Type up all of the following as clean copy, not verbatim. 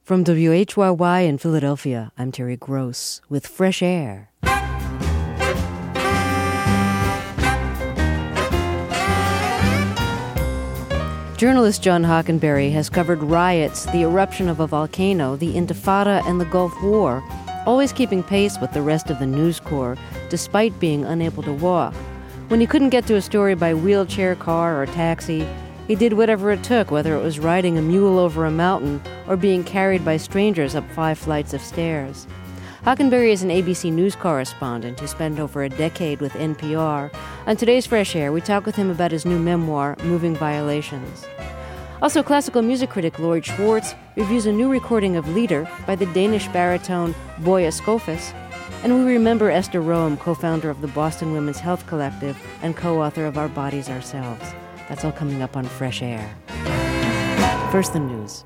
From WHYY in Philadelphia, I'm Terry Gross with Fresh Air. Journalist John Hockenberry has covered riots, the eruption of a volcano, the Intifada, and the Gulf War, always keeping pace with the rest of the News Corps, despite being unable to walk. When he couldn't get to a story by wheelchair, car, or taxi, he did whatever it took, whether it was riding a mule over a mountain or being carried by strangers up 5 flights of stairs. Hockenberry is an ABC News correspondent who spent over a decade with NPR. On today's Fresh Air, we talk with him about his new memoir, Moving Violations. Also, classical music critic Lloyd Schwartz reviews a new recording of Lieder by the Danish baritone Boye Skofes. And we remember Esther Rome, co-founder of the Boston Women's Health Collective and co-author of Our Bodies, Ourselves. That's all coming up on Fresh Air. First, the news.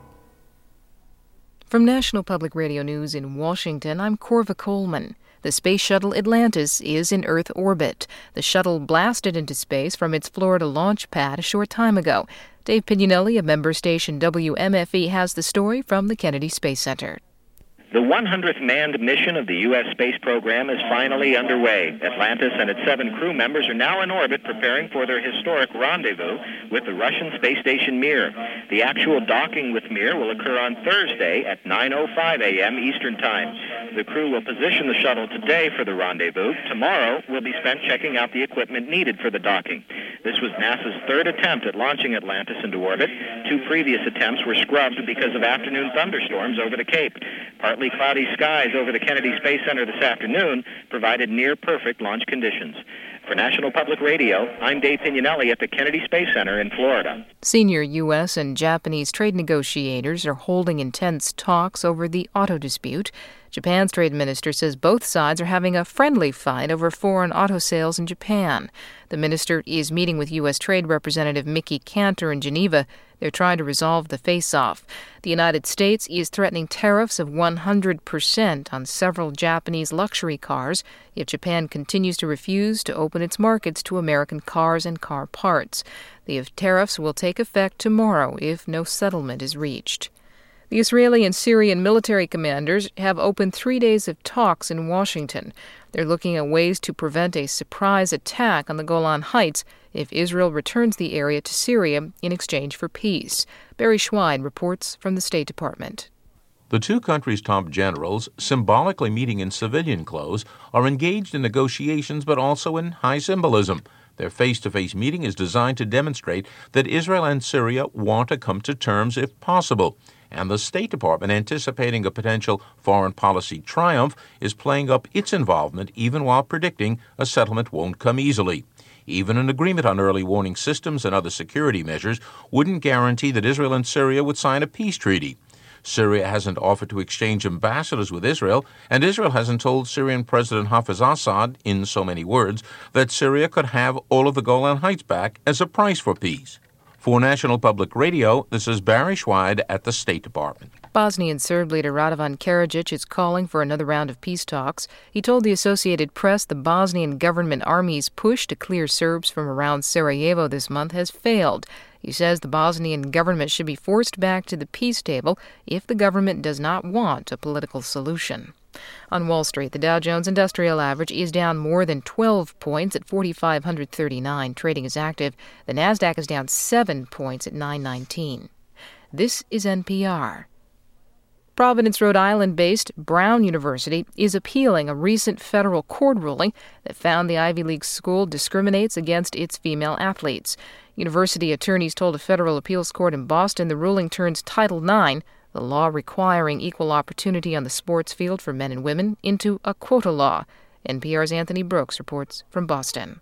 From National Public Radio News in Washington, I'm Corva Coleman. The space shuttle Atlantis is in Earth orbit. The shuttle blasted into space from its Florida launch pad a short time ago. Dave Pignanelli of member station WMFE has the story from the Kennedy Space Center. The 100th manned mission of the U.S. space program is finally underway. Atlantis and its 7 crew members are now in orbit preparing for their historic rendezvous with the Russian space station Mir. The actual docking with Mir will occur on Thursday at 9:05 a.m. Eastern Time. The crew will position the shuttle today for the rendezvous. Tomorrow will be spent checking out the equipment needed for the docking. This was NASA's 3rd attempt at launching Atlantis into orbit. 2 previous attempts were scrubbed because of afternoon thunderstorms over the Cape. Partly cloudy skies over the Kennedy Space Center this afternoon provided near-perfect launch conditions. For National Public Radio, I'm Dave Pignanelli at the Kennedy Space Center in Florida. Senior U.S. and Japanese trade negotiators are holding intense talks over the auto dispute. Japan's trade minister says both sides are having a friendly fight over foreign auto sales in Japan. The minister is meeting with U.S. Trade Representative Mickey Cantor in Geneva. They're trying to resolve the face-off. The United States is threatening tariffs of 100% on several Japanese luxury cars if Japan continues to refuse to open its markets to American cars and car parts. The tariffs will take effect tomorrow if no settlement is reached. The Israeli and Syrian military commanders have opened 3 days of talks in Washington. They're looking at ways to prevent a surprise attack on the Golan Heights if Israel returns the area to Syria in exchange for peace. Barry Schweid reports from the State Department. The two countries' top generals, symbolically meeting in civilian clothes, are engaged in negotiations but also in high symbolism. Their face-to-face meeting is designed to demonstrate that Israel and Syria want to come to terms if possible. And the State Department, anticipating a potential foreign policy triumph, is playing up its involvement even while predicting a settlement won't come easily. Even an agreement on early warning systems and other security measures wouldn't guarantee that Israel and Syria would sign a peace treaty. Syria hasn't offered to exchange ambassadors with Israel, and Israel hasn't told Syrian President Hafez Assad, in so many words, that Syria could have all of the Golan Heights back as a price for peace. For National Public Radio, this is Barry Schweid at the State Department. Bosnian Serb leader Radovan Karadzic is calling for another round of peace talks. He told the Associated Press the Bosnian government army's push to clear Serbs from around Sarajevo this month has failed. He says the Bosnian government should be forced back to the peace table if the government does not want a political solution. On Wall Street, the Dow Jones Industrial Average is down more than 12 points at 4,539. Trading is active. The Nasdaq is down 7 points at 919. This is NPR. Providence, Rhode Island-based Brown University is appealing a recent federal court ruling that found the Ivy League school discriminates against its female athletes. University attorneys told a federal appeals court in Boston the ruling turns Title IX, the law requiring equal opportunity on the sports field for men and women, into a quota law. NPR's Anthony Brooks reports from Boston.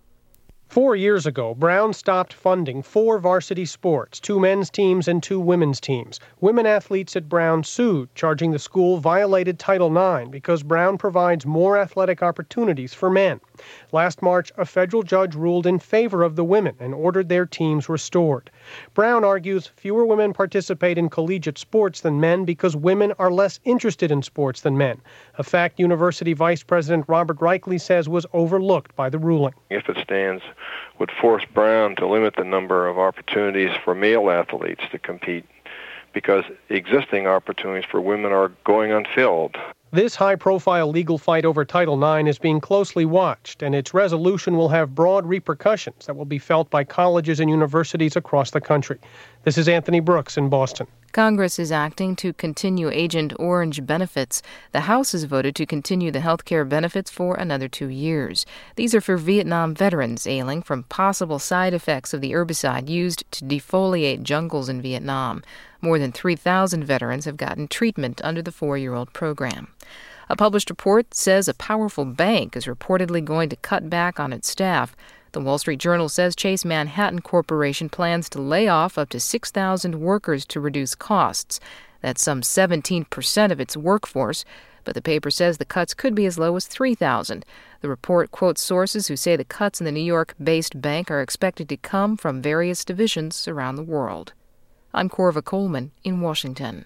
4 years ago, Brown stopped funding 4 varsity sports, 2 men's teams and 2 women's teams. Women athletes at Brown sued, charging the school violated Title IX because Brown provides more athletic opportunities for men. Last March, a federal judge ruled in favor of the women and ordered their teams restored. Brown argues fewer women participate in collegiate sports than men because women are less interested in sports than men, a fact University Vice President Robert Reichley says was overlooked by the ruling. If it stands, would force Brown to limit the number of opportunities for male athletes to compete because existing opportunities for women are going unfilled. This high-profile legal fight over Title IX is being closely watched, and its resolution will have broad repercussions that will be felt by colleges and universities across the country. This is Anthony Brooks in Boston. Congress is acting to continue Agent Orange benefits. The House has voted to continue the health care benefits for another 2 years. These are for Vietnam veterans ailing from possible side effects of the herbicide used to defoliate jungles in Vietnam. More than 3,000 veterans have gotten treatment under the 4-year-old program. A published report says a powerful bank is reportedly going to cut back on its staff. The Wall Street Journal says Chase Manhattan Corporation plans to lay off up to 6,000 workers to reduce costs. That's some 17% of its workforce, but the paper says the cuts could be as low as 3,000. The report quotes sources who say the cuts in the New York-based bank are expected to come from various divisions around the world. I'm Corva Coleman in Washington.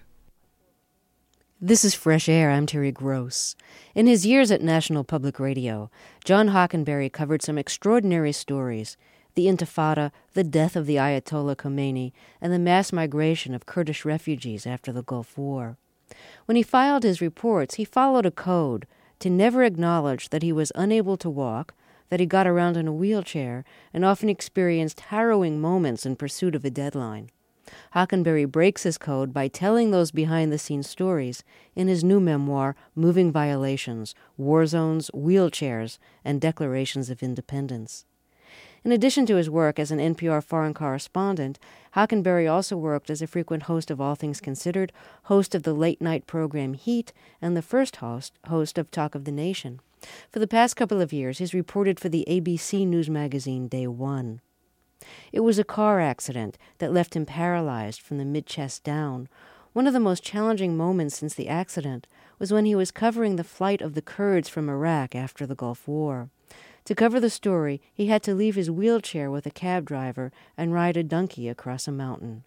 This is Fresh Air. I'm Terry Gross. In his years at National Public Radio, John Hockenberry covered some extraordinary stories: the Intifada, the death of the Ayatollah Khomeini, and the mass migration of Kurdish refugees after the Gulf War. When he filed his reports, he followed a code to never acknowledge that he was unable to walk, that he got around in a wheelchair, and often experienced harrowing moments in pursuit of a deadline. Hockenberry breaks his code by telling those behind-the-scenes stories in his new memoir, Moving Violations, War Zones, Wheelchairs, and Declarations of Independence. In addition to his work as an NPR foreign correspondent, Hockenberry also worked as a frequent host of All Things Considered, host of the late-night program Heat, and the first host of Talk of the Nation. For the past couple of years, he's reported for the ABC News magazine Day One. It was a car accident that left him paralyzed from the mid-chest down. One of the most challenging moments since the accident was when he was covering the flight of the Kurds from Iraq after the Gulf War. To cover the story, he had to leave his wheelchair with a cab driver and ride a donkey across a mountain.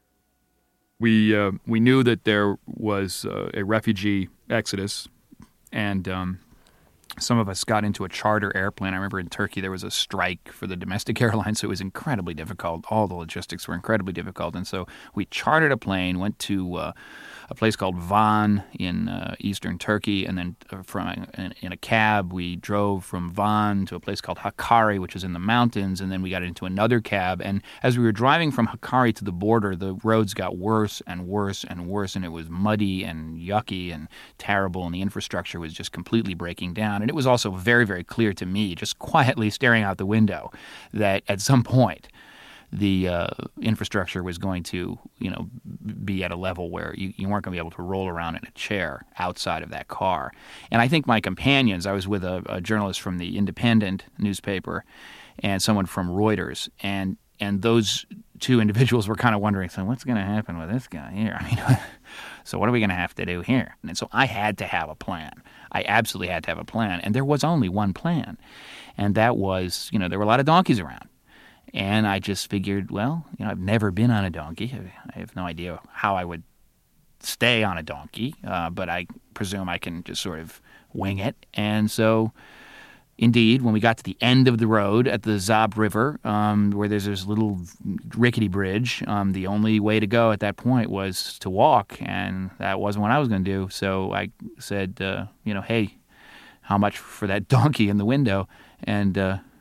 We knew that there was a refugee exodus, and some of us got into a charter airplane. I remember in Turkey there was a strike for the domestic airlines, so it was incredibly difficult. All the logistics were incredibly difficult. And so we chartered a plane, went to a place called Van in eastern Turkey, and then in a cab we drove from Van to a place called Hakkari, which is in the mountains, and then we got into another cab. And as we were driving from Hakkari to the border, the roads got worse and worse and worse, and it was muddy and yucky and terrible, and the infrastructure was just completely breaking down. And it was also very, very clear to me, just quietly staring out the window, that at some point the infrastructure was going to, be at a level where you weren't going to be able to roll around in a chair outside of that car. And I think my companions, I was with a journalist from the Independent newspaper and someone from Reuters, and those two individuals were kind of wondering, so what's going to happen with this guy here? So what are we going to have to do here? And so I had to have a plan. I absolutely had to have a plan. And there was only one plan. And that was, there were a lot of donkeys around. And I just figured, well, I've never been on a donkey. I have no idea how I would stay on a donkey, but I presume I can just sort of wing it. And so, indeed, when we got to the end of the road at the Zab River, where there's this little rickety bridge, the only way to go at that point was to walk, and that wasn't what I was going to do. So I said, hey, how much for that donkey in the window? And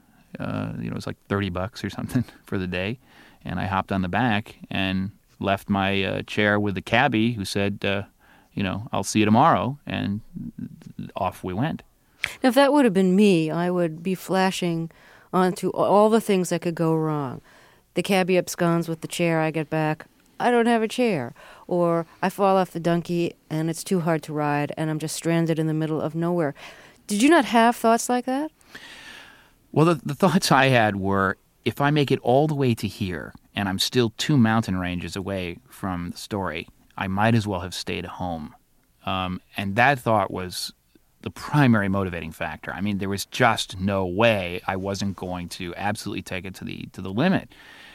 it was like $30 or something for the day. And I hopped on the back and left my chair with the cabbie, who said, I'll see you tomorrow. And off we went. Now, if that would have been me, I would be flashing onto all the things that could go wrong. The cabbie absconds with the chair, I get back, I don't have a chair. Or I fall off the donkey and it's too hard to ride and I'm just stranded in the middle of nowhere. Did you not have thoughts like that? Well, the thoughts I had were, if I make it all the way to here and I'm still 2 mountain ranges away from the story, I might as well have stayed home. And that thought was the primary motivating factor. I mean, there was just no way I wasn't going to absolutely take it to the limit.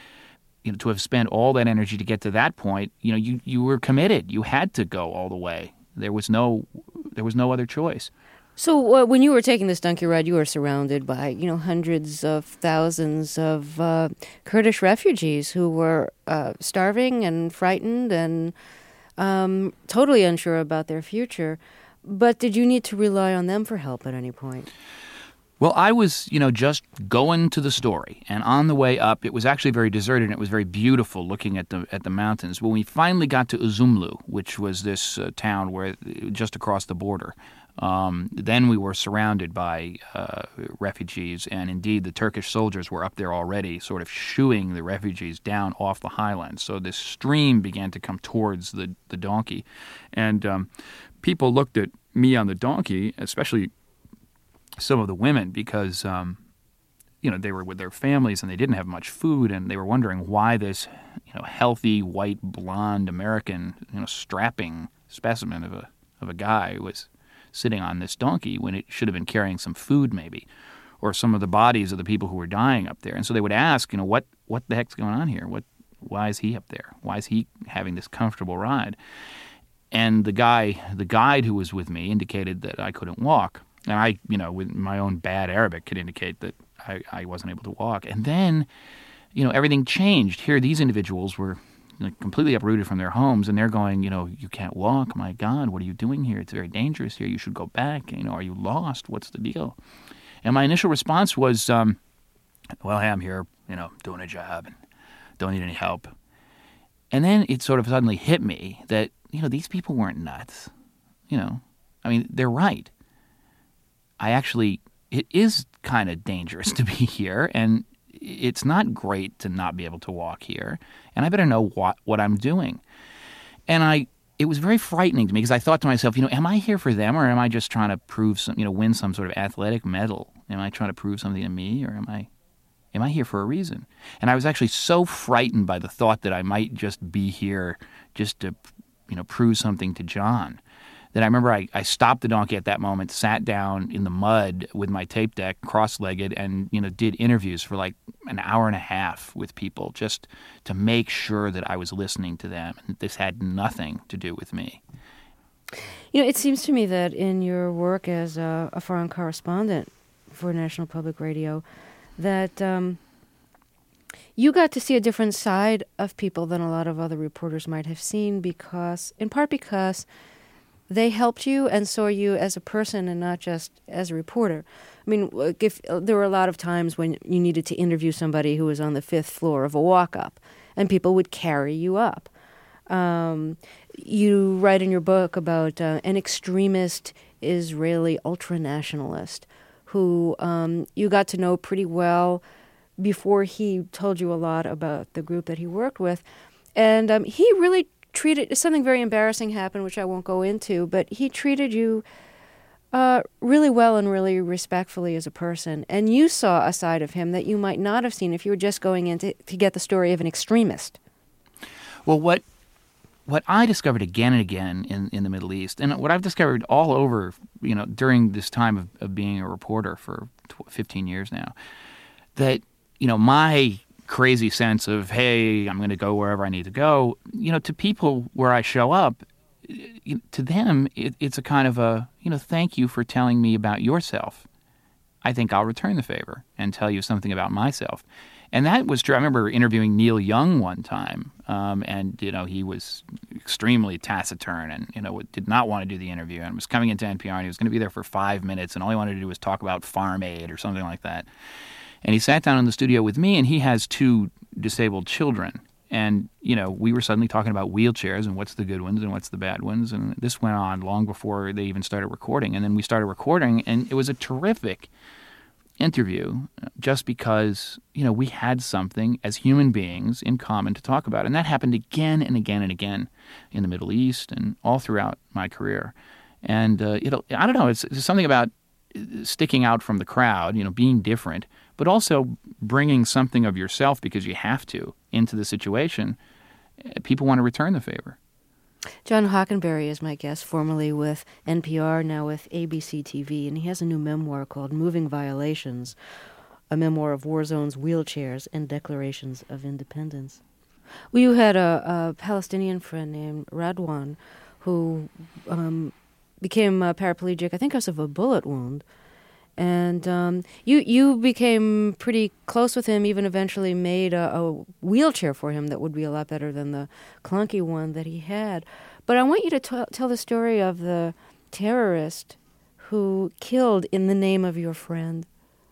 To have spent all that energy to get to that point, you were committed. You had to go all the way. There was no other choice. So when you were taking this donkey ride, you were surrounded by, hundreds of thousands of Kurdish refugees who were starving and frightened and totally unsure about their future. But did you need to rely on them for help at any point? Well, I was, just going to the story, and on the way up, it was actually very deserted, and it was very beautiful looking at the mountains. When we finally got to Uzumlu, which was this town where just across the border, then we were surrounded by refugees, and indeed the Turkish soldiers were up there already, sort of shooing the refugees down off the highlands. So this stream began to come towards the donkey, and people looked at me on the donkey, especially some of the women, because they were with their families and they didn't have much food, and they were wondering why this healthy white blonde American strapping specimen of a guy was sitting on this donkey when it should have been carrying some food maybe, or some of the bodies of the people who were dying up there. And so they would ask, what the heck's going on here? Why is he up there? Why is he having this comfortable ride? And the guide who was with me indicated that I couldn't walk. And I, with my own bad Arabic, could indicate that I wasn't able to walk. And then, everything changed. Here, these individuals were completely uprooted from their homes, and they're going, you can't walk. My God, what are you doing here? It's very dangerous here. You should go back. Are you lost? What's the deal? And my initial response was, well, hey, I'm here, doing a job and don't need any help. And then it sort of suddenly hit me that, these people weren't nuts. They're right. It is kind of dangerous to be here, and it's not great to not be able to walk here, and I better know what I'm doing. And it was very frightening to me, because I thought to myself, am I here for them, or am I just trying to prove win some sort of athletic medal? Am I trying to prove something to me, or am I here for a reason? And I was actually so frightened by the thought that I might just be here just to, prove something to John, that I remember I stopped the donkey at that moment, sat down in the mud with my tape deck, cross-legged, and did interviews for like an hour and a half with people, just to make sure that I was listening to them, and that this had nothing to do with me. It seems to me that in your work as a foreign correspondent for National Public Radio, that you got to see a different side of people than a lot of other reporters might have seen, in part because they helped you and saw you as a person and not just as a reporter. If there were a lot of times when you needed to interview somebody who was on the 5th floor of a walk-up, and people would carry you up. You write in your book about an extremist Israeli ultranationalist who you got to know pretty well before he told you a lot about the group that he worked with. And he really treated, something very embarrassing happened, which I won't go into, but he treated you really well and really respectfully as a person. And you saw a side of him that you might not have seen if you were just going in to get the story of an extremist. Well, what I discovered again and again in the Middle East, and what I've discovered all over, during this time of being a reporter for 15 years now, that, my crazy sense of, hey, I'm going to go wherever I need to go, to people where I show up, to them, it's a kind of a, thank you for telling me about yourself. I think I'll return the favor and tell you something about myself. And that was true. I remember interviewing Neil Young one time, and, he was extremely taciturn and, did not want to do the interview, and was coming into NPR, and he was going to be there for 5 minutes, and all he wanted to do was talk about Farm Aid or something like that. And he sat down in the studio with me, and he has 2 disabled children. And, we were suddenly talking about wheelchairs and what's the good ones and what's the bad ones. And this went on long before they even started recording. And then we started recording, and it was a terrific interview just because, we had something as human beings in common to talk about. And that happened again and again and again in the Middle East and all throughout my career. And, I don't know, it's something about sticking out from the crowd, being different, but also bringing something of yourself because you have to into the situation. People want to return the favor. John Hockenberry is my guest, formerly with NPR, now with ABC TV, and he has a new memoir called Moving Violations, a memoir of war zones, wheelchairs, and declarations of independence. Well, you had a Palestinian friend named Radwan who became paraplegic, I think because of a bullet wound. And you became pretty close with him, even eventually made a wheelchair for him that would be a lot better than the clunky one that he had. But I want you to tell the story of the terrorist who killed in the name of your friend.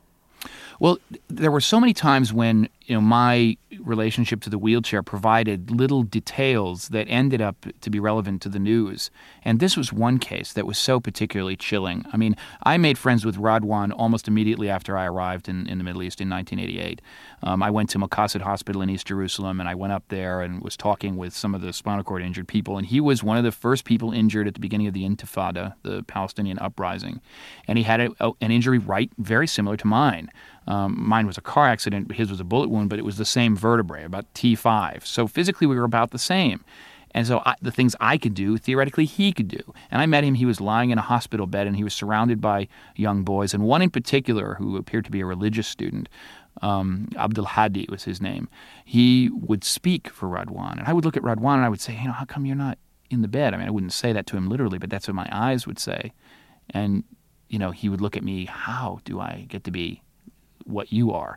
Well, there were so many times when my relationship to the wheelchair provided little details that ended up to be relevant to the news. And this was one case that was so particularly chilling. I mean, I made friends with Radwan almost immediately after I arrived in the Middle East in 1988. I went to Maqasid Hospital in East Jerusalem, and I went up there and was talking with some of the spinal cord injured people. And he was one of the first people injured at the beginning of the Intifada, the Palestinian uprising. And he had an injury very similar to mine. Mine was a car accident, but his was a bullet wound, but it was the same vertebrae, about T5. So physically we were about the same. And so the things I could do, theoretically he could do. And I met him, he was lying in a hospital bed, and he was surrounded by young boys. And one in particular, who appeared to be a religious student, Abdul Hadi was his name, he would speak for Radwan. And I would look at Radwan and I would say, how come you're not in the bed? I mean, I wouldn't say that to him literally, but that's what my eyes would say. And, he would look at me, how do I get to be what you are?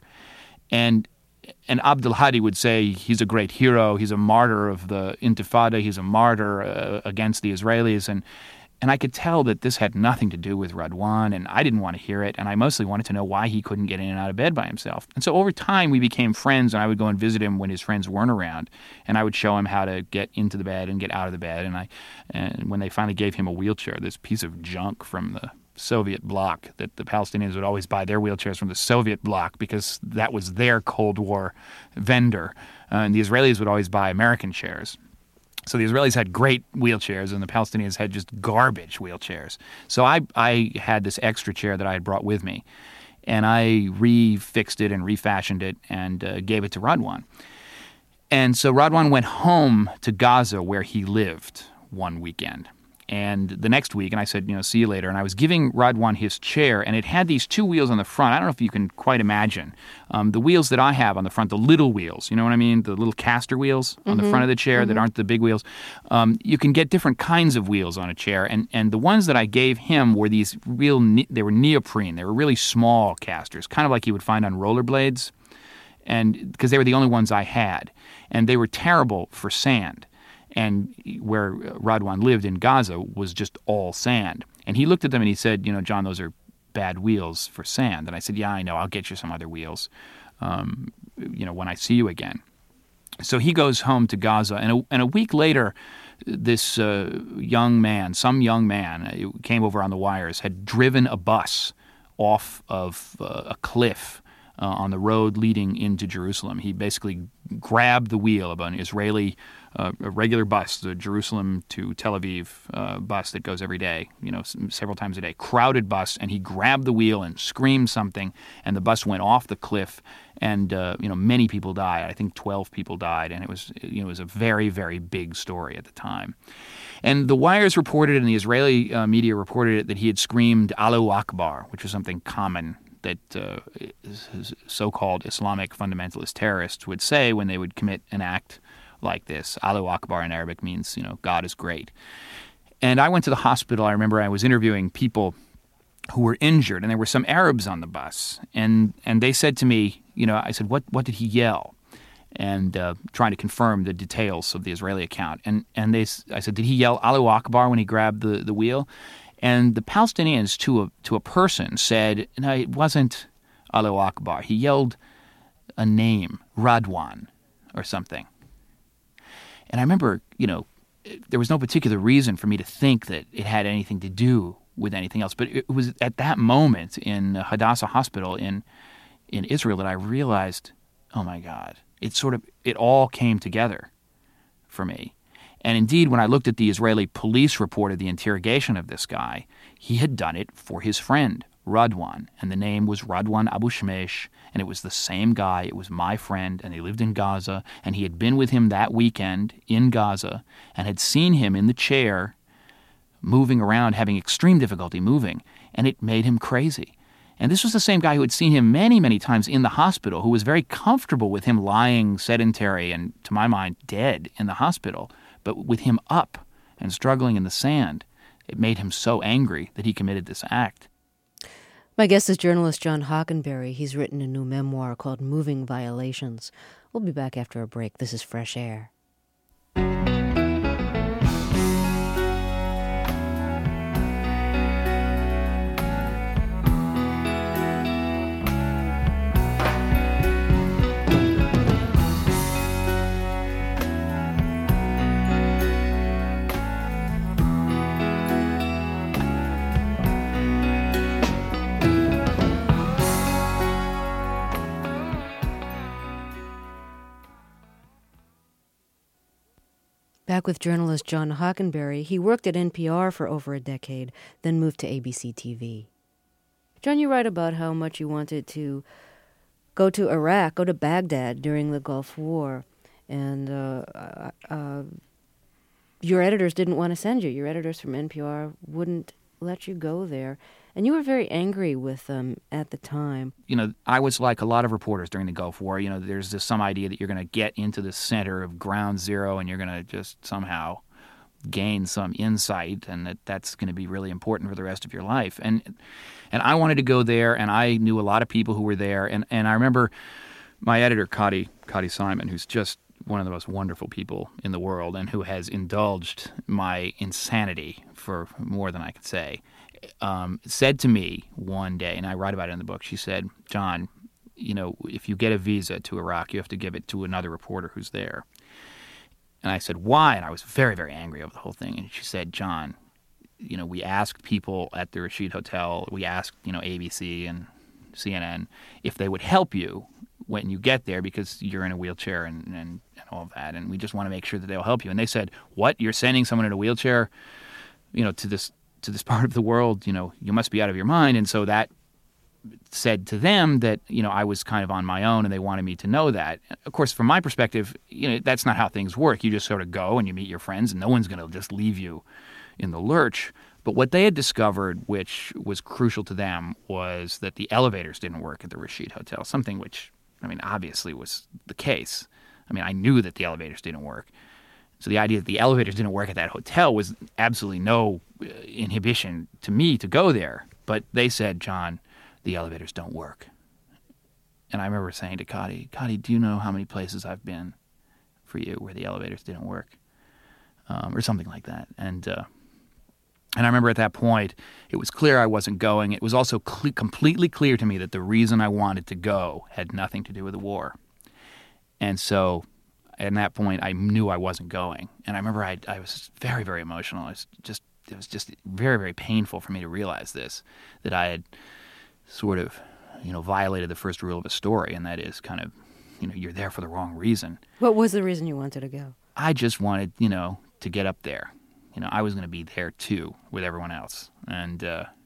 And Abdul Hadi would say he's a great hero, he's a martyr of the Intifada, he's a martyr against the Israelis, and I could tell that this had nothing to do with Radwan, and I didn't want to hear it, and I mostly wanted to know why he couldn't get in and out of bed by himself. And so over time we became friends, and I would go and visit him when his friends weren't around, and I would show him how to get into the bed and get out of the bed, and when they finally gave him a wheelchair, this piece of junk from the Soviet bloc, that the Palestinians would always buy their wheelchairs from the Soviet bloc because that was their Cold War vendor. And the Israelis would always buy American chairs. So the Israelis had great wheelchairs and the Palestinians had just garbage wheelchairs. So I had this extra chair that I had brought with me, and I refixed it and refashioned it and gave it to Radwan. And so Radwan went home to Gaza where he lived one weekend. And the next week, and I said, see you later. And I was giving Radwan his chair, and it had these two wheels on the front. I don't know if you can quite imagine. The wheels that I have on the front, the little wheels, you know what I mean? The little caster wheels on the front of the chair that aren't the big wheels. You can get different kinds of wheels on a chair. And the ones that I gave him were these they were neoprene. They were really small casters, kind of like you would find on rollerblades. And because they were the only ones I had. And they were terrible for sand. And where Radwan lived in Gaza was just all sand. And he looked at them and he said, John, those are bad wheels for sand. And I said, yeah, I know. I'll get you some other wheels, when I see you again. So he goes home to Gaza. And a week later, this some young man who came over on the wires, had driven a bus off of a cliff on the road leading into Jerusalem. He basically grabbed the wheel of an Israeli a regular bus, the Jerusalem to Tel Aviv bus that goes every day, several times a day, crowded bus, and he grabbed the wheel and screamed something, and the bus went off the cliff, and many people died. I think 12 people died, and it was a very, very big story at the time. And the wires reported, and the Israeli media reported it, that he had screamed Allahu Akbar, which was something common that so-called Islamic fundamentalist terrorists would say when they would commit an act like this. Allahu Akbar in Arabic means, God is great. And I went to the hospital. I remember I was interviewing people who were injured, and there were some Arabs on the bus. And they said to me, I said, what did he yell? And trying to confirm the details of the Israeli account. And I said, did he yell Allahu Akbar when he grabbed the wheel? And the Palestinians, to a person, said, no, it wasn't Allahu Akbar. He yelled a name, Radwan, or something. And I remember, there was no particular reason for me to think that it had anything to do with anything else. But it was at that moment in Hadassah Hospital in Israel that I realized, oh my God, it all came together for me. And indeed, when I looked at the Israeli police report of the interrogation of this guy, he had done it for his friend, Radwan, and the name was Radwan Abu Shmesh, and it was the same guy. It was my friend, and he lived in Gaza, and he had been with him that weekend in Gaza and had seen him in the chair moving around, having extreme difficulty moving, and it made him crazy. And this was the same guy who had seen him many, many times in the hospital, who was very comfortable with him lying sedentary and, to my mind, dead in the hospital. But with him up and struggling in the sand, it made him so angry that he committed this act. My guest is journalist John Hockenberry. He's written a new memoir called Moving Violations. We'll be back after a break. This is Fresh Air. Back with journalist John Hockenberry. He worked at NPR for over a decade, then moved to ABC TV. John, you write about how much you wanted to go to Iraq, go to Baghdad during the Gulf War, and your editors didn't want to send you. Your editors from NPR wouldn't let you go there. And you were very angry with them at the time. You know, I was like a lot of reporters during the Gulf War. You know, there's this some idea that you're going to get into the center of ground zero and you're going to just somehow gain some insight, and that's going to be really important for the rest of your life. And I wanted to go there, and I knew a lot of people who were there. And I remember my editor, Cotty Simon, who's just one of the most wonderful people in the world and who has indulged my insanity for more than I could say, said to me one day, and I write about it in the book, she said, John, you know, if you get a visa to Iraq, you have to give it to another reporter who's there. And I said, why? And I was very, very angry over the whole thing. And she said, John, you know, we asked people at the Rashid Hotel, we asked, you know, ABC and CNN if they would help you when you get there because you're in a wheelchair and all of that. And we just want to make sure that they'll help you. And they said, what? You're sending someone in a wheelchair, you know, to this part of the world, you know, you must be out of your mind. And so that said to them that, you know, I was kind of on my own and they wanted me to know that. Of course, from my perspective, you know, that's not how things work. You just sort of go and you meet your friends and no one's going to just leave you in the lurch. But what they had discovered, which was crucial to them, was that the elevators didn't work at the Rashid Hotel, something which, I mean, obviously was the case. I mean, I knew that the elevators didn't work. So the idea that the elevators didn't work at that hotel was absolutely no inhibition to me to go there. But they said, John, the elevators don't work. And I remember saying to Cotty, do you know how many places I've been for you where the elevators didn't work? Or something like that. And I remember at that point, it was clear I wasn't going. It was also completely clear to me that the reason I wanted to go had nothing to do with the war. And so at that point, I knew I wasn't going. And I remember I was very, very emotional. It was just very, very painful for me to realize this, that I had sort of, you know, violated the first rule of a story, and that is kind of, you know, you're there for the wrong reason. What was the reason you wanted to go? I just wanted, you know, to get up there. You know, I was going to be there too with everyone else. And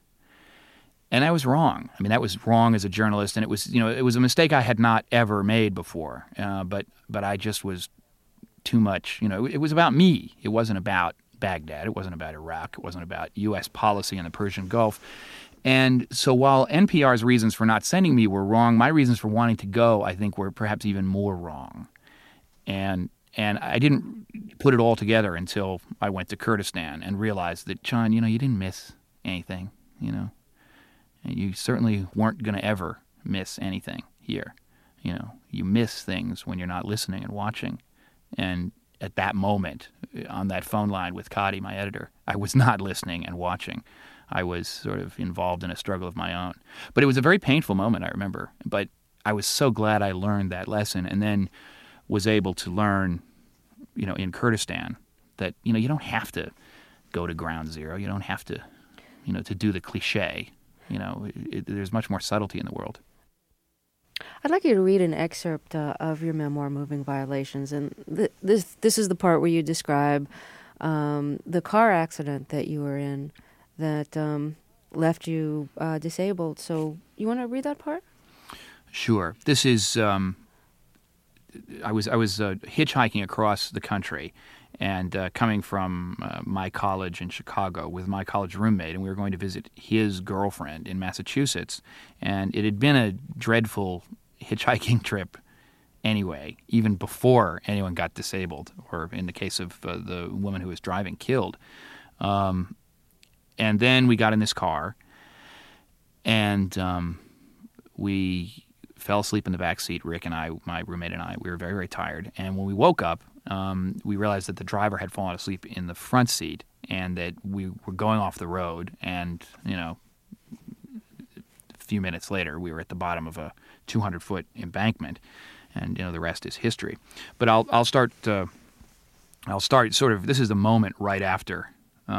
I was wrong. I mean, that was wrong as a journalist, and it was, you know, it was a mistake I had not ever made before. But I just was too much, you know, it was about me. It wasn't about Baghdad. It wasn't about Iraq. It wasn't about U.S. policy in the Persian Gulf. And so while NPR's reasons for not sending me were wrong, my reasons for wanting to go, I think, were perhaps even more wrong. And I didn't put it all together until I went to Kurdistan and realized that, John, you know, you didn't miss anything, you know. And you certainly weren't going to ever miss anything here. You know, you miss things when you're not listening and watching. And at that moment, on that phone line with Cotty, my editor, I was not listening and watching. I was sort of involved in a struggle of my own. But it was a very painful moment, I remember. But I was so glad I learned that lesson and then was able to learn, you know, in Kurdistan that, you know, you don't have to go to ground zero. You don't have to, you know, to do the cliche. You know, there's much more subtlety in the world. I'd like you to read an excerpt of your memoir, Moving Violations. And this is the part where you describe the car accident that you were in that left you disabled. So you want to read that part? Sure. This is I was hitchhiking across the country and coming from my college in Chicago with my college roommate, and we were going to visit his girlfriend in Massachusetts. And it had been a dreadful hitchhiking trip anyway, even before anyone got disabled, or in the case of the woman who was driving, killed. And then we got in this car, And we fell asleep in the back seat. Rick and I, my roommate and I, we were very, very tired. And when we woke up, we realized that the driver had fallen asleep in the front seat and that we were going off the road. And, a few minutes later, we were at the bottom of a 200-foot embankment. And, the rest is history. But I'll start sort of, this is the moment right after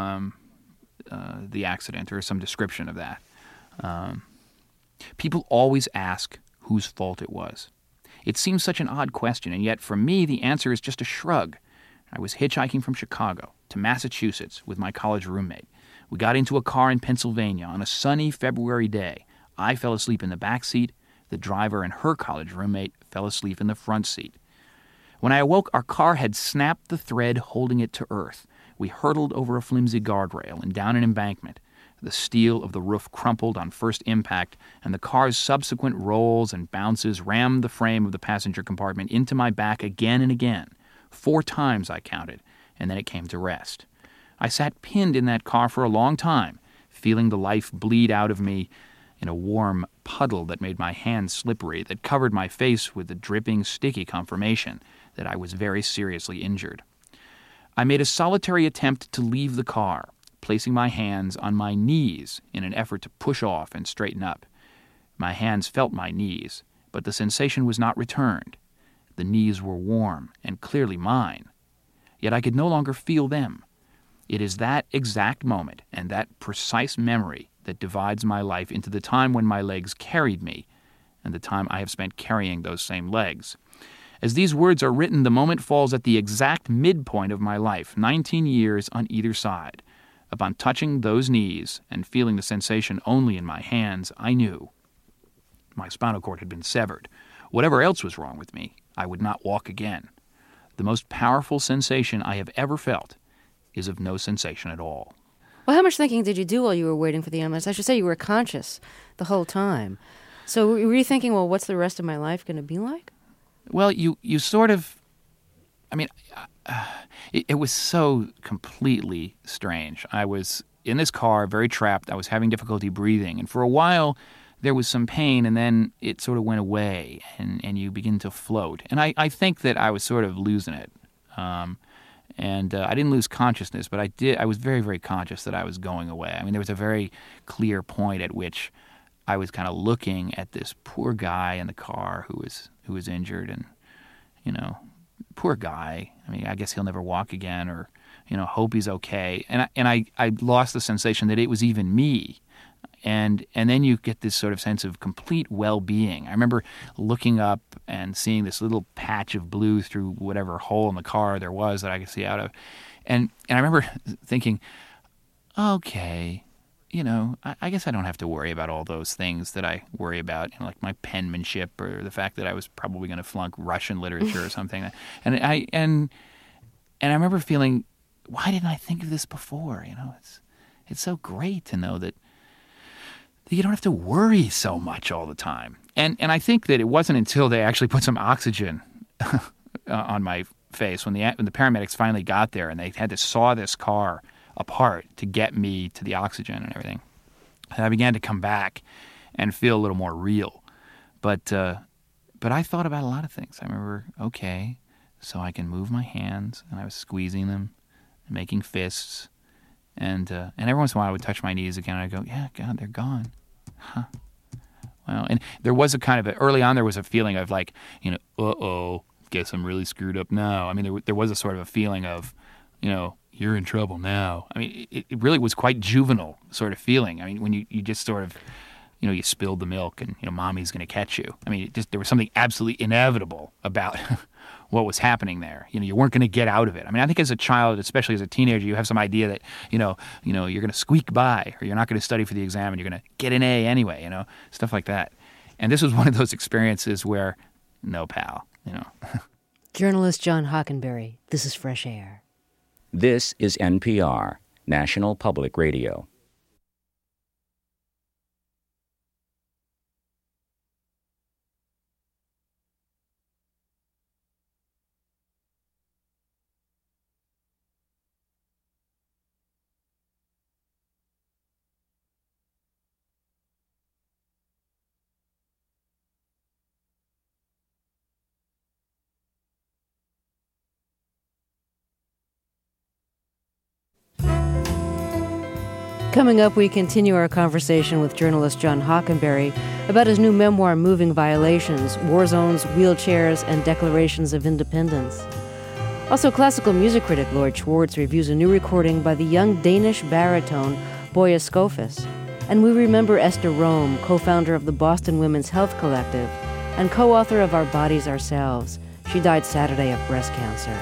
the accident, or some description of that. People always ask whose fault it was. It seems such an odd question, and yet for me the answer is just a shrug. I was hitchhiking from Chicago to Massachusetts with my college roommate. We got into a car in Pennsylvania on a sunny February day. I fell asleep in the back seat. The driver and her college roommate fell asleep in the front seat. When I awoke, our car had snapped the thread holding it to earth. We hurtled over a flimsy guardrail and down an embankment. The steel of the roof crumpled on first impact, and the car's subsequent rolls and bounces rammed the frame of the passenger compartment into my back again and again. 4 times I counted, and then it came to rest. I sat pinned in that car for a long time, feeling the life bleed out of me in a warm puddle that made my hands slippery, that covered my face with the dripping, sticky confirmation that I was very seriously injured. I made a solitary attempt to leave the car, placing my hands on my knees in an effort to push off and straighten up. My hands felt my knees, but the sensation was not returned. The knees were warm and clearly mine, yet I could no longer feel them. It is that exact moment and that precise memory that divides my life into the time when my legs carried me and the time I have spent carrying those same legs. As these words are written, the moment falls at the exact midpoint of my life, 19 years on either side. Upon touching those knees and feeling the sensation only in my hands, I knew my spinal cord had been severed. Whatever else was wrong with me, I would not walk again. The most powerful sensation I have ever felt is of no sensation at all. Well, how much thinking did you do while you were waiting for the ambulance? I should say you were conscious the whole time. So were you thinking, well, what's the rest of my life going to be like? Well, you sort of, it was so completely strange. I was in this car, very trapped. I was having difficulty breathing. And for a while, there was some pain, and then it sort of went away, and you begin to float. And I think that I was sort of losing it. And I didn't lose consciousness, but I was very, very conscious that I was going away. I mean, there was a very clear point at which I was kind of looking at this poor guy in the car who was injured, and, poor guy. I mean, I guess he'll never walk again, or, hope he's okay. And I lost the sensation that it was even me. And then you get this sort of sense of complete well-being. I remember looking up and seeing this little patch of blue through whatever hole in the car there was that I could see out of. And I remember thinking, okay, I guess I don't have to worry about all those things that I worry about, like my penmanship or the fact that I was probably going to flunk Russian literature or something. And I remember feeling, why didn't I think of this before? It's so great to know that you don't have to worry so much all the time. And I think that it wasn't until they actually put some oxygen on my face, when the paramedics finally got there and they had to saw this car apart to get me to the oxygen and everything, and I began to come back and feel a little more real. But I thought about a lot of things. I remember, okay, so I can move my hands, and I was squeezing them and making fists. And every once in a while I would touch my knees again, and I'd go, yeah, God, they're gone. Huh. Well, and there was early on there was a feeling of like, uh-oh, guess I'm really screwed up now. I mean, there was a sort of a feeling of, you're in trouble now. I mean, it really was quite juvenile sort of feeling. I mean, when you just sort of, you spilled the milk and, mommy's going to catch you. I mean, there was something absolutely inevitable about what was happening there. You weren't going to get out of it. I mean, I think as a child, especially as a teenager, you have some idea that, you're going to squeak by, or you're not going to study for the exam and you're going to get an A anyway, stuff like that. And this was one of those experiences where, no, pal, Journalist John Hockenberry, this is Fresh Air. This is NPR, National Public Radio. Coming up, we continue our conversation with journalist John Hockenberry about his new memoir, Moving Violations, War Zones, Wheelchairs, and Declarations of Independence. Also, classical music critic Lloyd Schwartz reviews a new recording by the young Danish baritone Boya Skofis. And we remember Esther Rome, co-founder of the Boston Women's Health Collective and co-author of Our Bodies Ourselves. She died Saturday of breast cancer.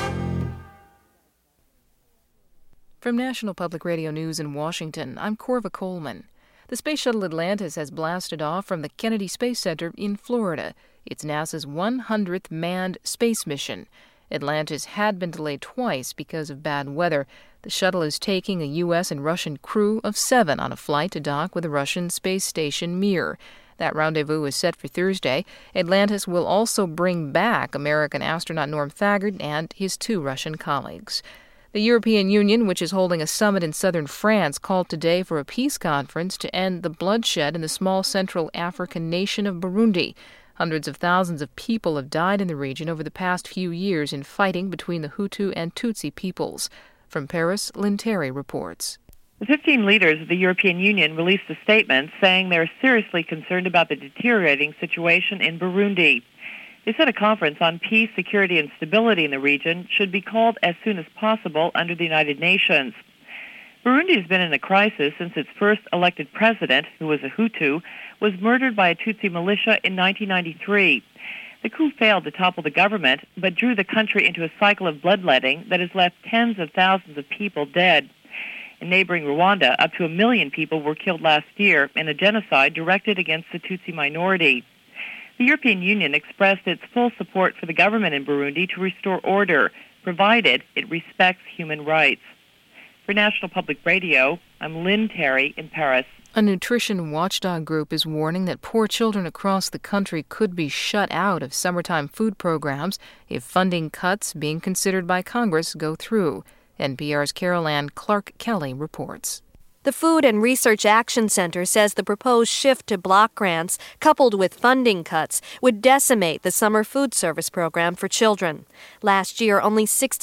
From National Public Radio News in Washington, I'm Corva Coleman. The Space Shuttle Atlantis has blasted off from the Kennedy Space Center in Florida. It's NASA's 100th manned space mission. Atlantis had been delayed twice because of bad weather. The shuttle is taking a U.S. and Russian crew of 7 on a flight to dock with the Russian space station Mir. That rendezvous is set for Thursday. Atlantis will also bring back American astronaut Norm Thagard and his 2 Russian colleagues. The European Union, which is holding a summit in southern France, called today for a peace conference to end the bloodshed in the small Central African nation of Burundi. Hundreds of thousands of people have died in the region over the past few years in fighting between the Hutu and Tutsi peoples. From Paris, Lynn Terry reports. The 15 leaders of the European Union released a statement saying they're seriously concerned about the deteriorating situation in Burundi. They said a conference on peace, security, and stability in the region should be called as soon as possible under the United Nations. Burundi has been in a crisis since its first elected president, who was a Hutu, was murdered by a Tutsi militia in 1993. The coup failed to topple the government, but drew the country into a cycle of bloodletting that has left tens of thousands of people dead. In neighboring Rwanda, up to 1 million people were killed last year in a genocide directed against the Tutsi minority. The European Union expressed its full support for the government in Burundi to restore order, provided it respects human rights. For National Public Radio, I'm Lynn Terry in Paris. A nutrition watchdog group is warning that poor children across the country could be shut out of summertime food programs if funding cuts being considered by Congress go through. NPR's Carol Ann Clark-Kelly reports. The Food and Research Action Center says the proposed shift to block grants, coupled with funding cuts, would decimate the summer food service program for children. Last year, only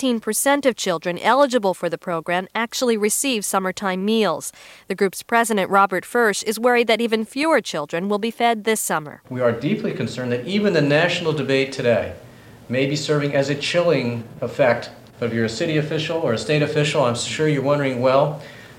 16% of children eligible for the program actually received summertime meals. The group's president, Robert Fursch, is worried that even fewer children will be fed this summer. We are deeply concerned that even the national debate today may be serving as a chilling effect. But if you're a city official or a state official, I'm sure you're wondering, well,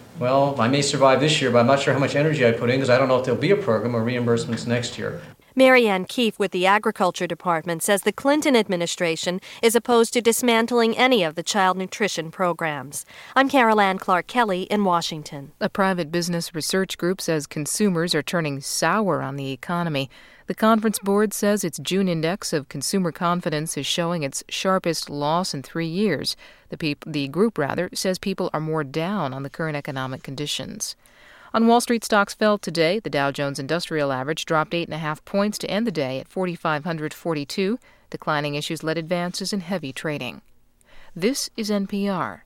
I may survive this year, but I'm not sure how much energy I put in because I don't know if there'll be a program or reimbursements next year. Mary Ann Keefe with the Agriculture Department says the Clinton administration is opposed to dismantling any of the child nutrition programs. I'm Carol Ann Clark-Kelly in Washington. A private business research group says consumers are turning sour on the economy. The conference board says its June index of consumer confidence is showing its sharpest loss in 3 years. The group says people are more down on the current economic conditions. On Wall Street, stocks fell today. The Dow Jones Industrial Average dropped 8.5 points to end the day at 4,542. Declining issues led advances in heavy trading. This is NPR.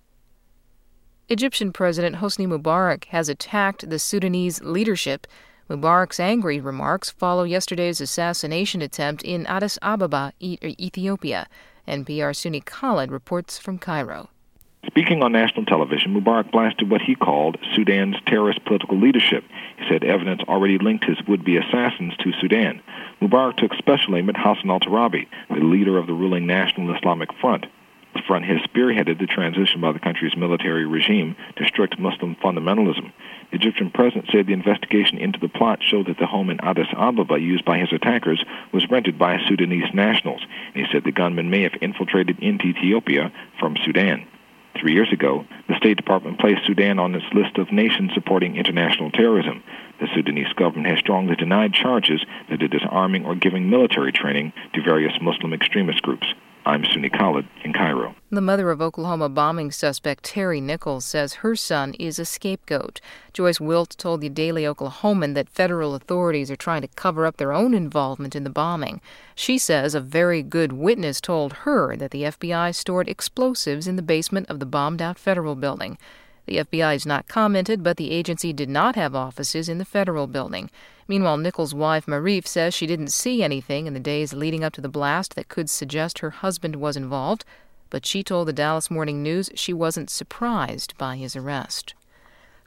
Egyptian President Hosni Mubarak has attacked the Sudanese leadership. Mubarak's angry remarks follow yesterday's assassination attempt in Addis Ababa, Ethiopia. NPR's Suni Khalid reports from Cairo. Speaking on national television, Mubarak blasted what he called Sudan's terrorist political leadership. He said evidence already linked his would-be assassins to Sudan. Mubarak took special aim at Hassan al-Turabi, the leader of the ruling National Islamic Front. The front has spearheaded the transition by the country's military regime to strict Muslim fundamentalism. The Egyptian president said the investigation into the plot showed that the home in Addis Ababa used by his attackers was rented by Sudanese nationals, and he said the gunmen may have infiltrated into Ethiopia from Sudan. 3 years ago, the State Department placed Sudan on its list of nations supporting international terrorism. The Sudanese government has strongly denied charges that it is arming or giving military training to various Muslim extremist groups. I'm Suni Khalid in Cairo. The mother of Oklahoma bombing suspect Terry Nichols says her son is a scapegoat. Joyce Wilt told the Daily Oklahoman that federal authorities are trying to cover up their own involvement in the bombing. She says a very good witness told her that the FBI stored explosives in the basement of the bombed-out federal building. The FBI has not commented, but the agency did not have offices in the federal building. Meanwhile, Nichols' wife, Marif, says she didn't see anything in the days leading up to the blast that could suggest her husband was involved, but she told the Dallas Morning News she wasn't surprised by his arrest.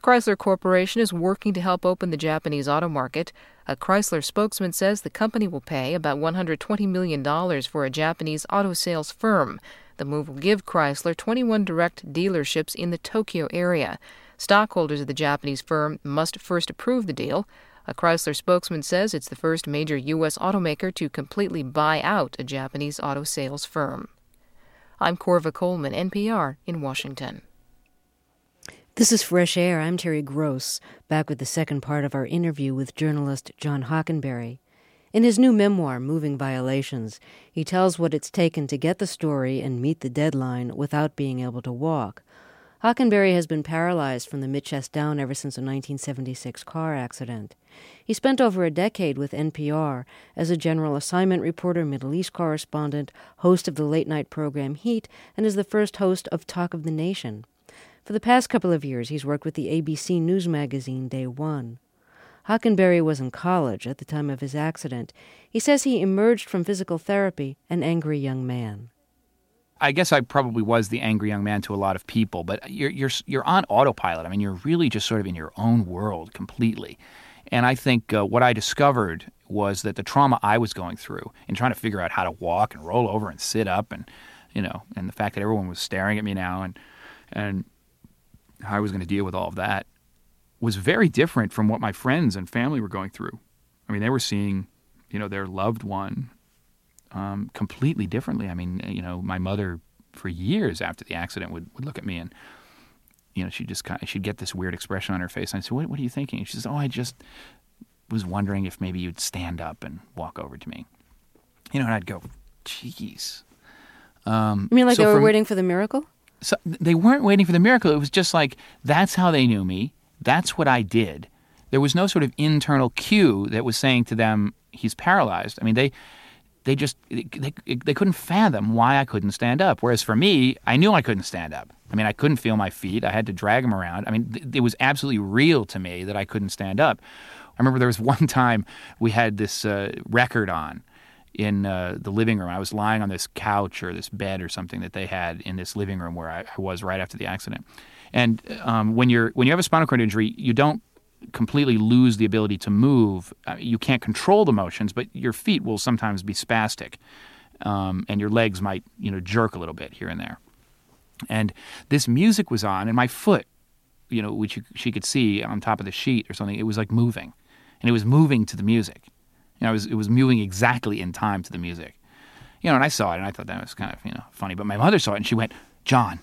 Chrysler Corporation is working to help open the Japanese auto market. A Chrysler spokesman says the company will pay about $120 million for a Japanese auto sales firm. The move will give Chrysler 21 direct dealerships in the Tokyo area. Stockholders of the Japanese firm must first approve the deal. A Chrysler spokesman says it's the first major U.S. automaker to completely buy out a Japanese auto sales firm. I'm Corva Coleman, NPR, in Washington. This is Fresh Air. I'm Terry Gross, back with the second part of our interview with journalist John Hockenberry. In his new memoir, Moving Violations, he tells what it's taken to get the story and meet the deadline without being able to walk. Hockenberry has been paralyzed from the mid-chest down ever since a 1976 car accident. He spent over a decade with NPR as a general assignment reporter, Middle East correspondent, host of the late-night program Heat, and is the first host of Talk of the Nation. For the past couple of years, he's worked with the ABC News magazine Day One. Hockenberry was in college at the time of his accident. He says he emerged from physical therapy an angry young man. I guess I probably was the angry young man to a lot of people, but you're on autopilot. I mean, you're really just sort of in your own world completely. And I think what I discovered was that the trauma I was going through in trying to figure out how to walk and roll over and sit up and, and the fact that everyone was staring at me now and how I was going to deal with all of that was very different from what my friends and family were going through. I mean, they were seeing, their loved one completely differently. I mean, my mother for years after the accident would look at me and, she'd get this weird expression on her face. And I'd say, what are you thinking? And she says, I just was wondering if maybe you'd stand up and walk over to me. And I'd go, geez. You mean like they were waiting for the miracle? So they weren't waiting for the miracle. It was just like, that's how they knew me. That's what I did. There was no sort of internal cue that was saying to them, he's paralyzed. I mean, they couldn't fathom why I couldn't stand up. Whereas for me, I knew I couldn't stand up. I mean, I couldn't feel my feet. I had to drag them around. I mean, it was absolutely real to me that I couldn't stand up. I remember there was one time we had this record on in the living room. I was lying on this couch or this bed or something that they had in this living room where I was right after the accident. And when you have a spinal cord injury, you don't completely lose the ability to move. You can't control the motions, but your feet will sometimes be spastic, and your legs might jerk a little bit here and there. And this music was on, and my foot, which she could see on top of the sheet or something, it was like moving, and it was moving to the music. It was moving exactly in time to the music. And I saw it, and I thought that was kind of, funny. But my mother saw it, and she went, John,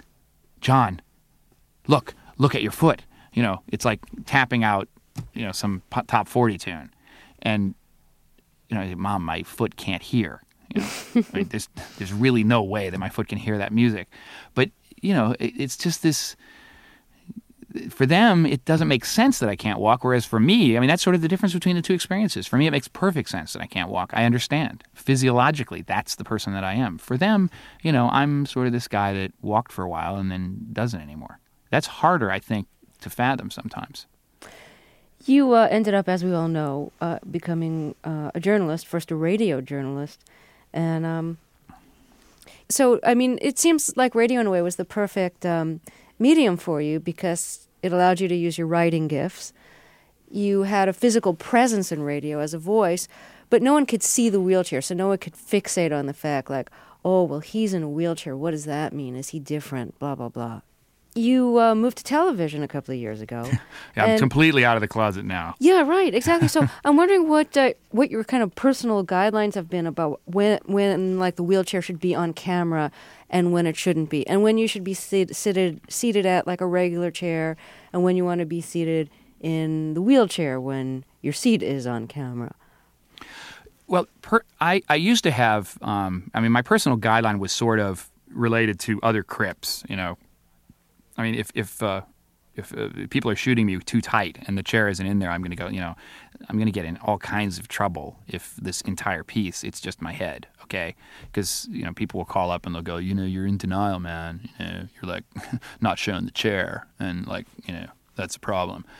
look at your foot. It's like tapping out, some top 40 tune. And, Mom, my foot can't hear. I mean, there's really no way that my foot can hear that music. But, it's just this... For them, it doesn't make sense that I can't walk, whereas for me, I mean, that's sort of the difference between the two experiences. For me, it makes perfect sense that I can't walk. I understand. Physiologically, that's the person that I am. For them, I'm sort of this guy that walked for a while and then doesn't anymore. That's harder, I think, to fathom sometimes. You ended up, as we all know, becoming a journalist, first a radio journalist. And so, I mean, it seems like radio in a way was the perfect... medium for you because it allowed you to use your writing gifts. You had a physical presence in radio as a voice, but no one could see the wheelchair, so no one could fixate on the fact like, oh, well, he's in a wheelchair. What does that mean? Is he different? Blah, blah, blah. You moved to television a couple of years ago. Yeah, I'm completely out of the closet now. Yeah, right, exactly. So I'm wondering what your kind of personal guidelines have been about when like the wheelchair should be on camera and when it shouldn't be, and when you should be seated at like a regular chair, and when you want to be seated in the wheelchair when your seat is on camera. Well, I used to have, my personal guideline was sort of related to other Crips, I mean, if people are shooting me too tight and the chair isn't in there, I'm going to go, I'm going to get in all kinds of trouble if this entire piece, it's just my head, okay? Because, people will call up and they'll go, you're in denial, man. You're like not showing the chair and like, that's a problem.